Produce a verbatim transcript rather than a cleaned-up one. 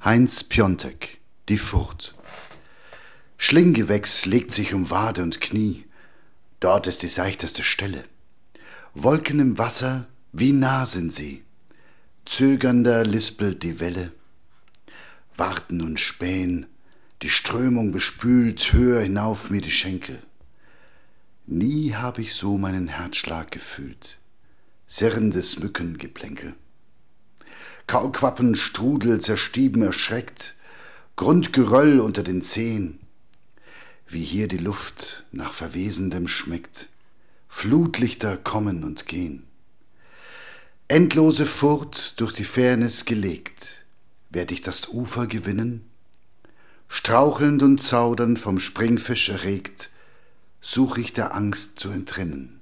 Heinz Piontek, die Furt. Schlinggewächs legt sich um Wade und Knie, dort ist die seichteste Stelle. Wolken im Wasser, wie nah sind sie, zögernder lispelt die Welle. Warten und spähen, die Strömung bespült höher hinauf mir die Schenkel. Nie hab ich so meinen Herzschlag gefühlt, sirrendes Mückengeplänkel. Kaulquappen, Strudel, zerstieben erschreckt, Grundgeröll unter den Zehen. Wie hier die Luft nach Verwesendem schmeckt, Flutlichter kommen und gehen. Endlose Furt durch die Fährnis gelegt, werd ich das Ufer gewinnen? Strauchelnd und zaudernd vom Springfisch erregt, such ich der Angst zu entrinnen.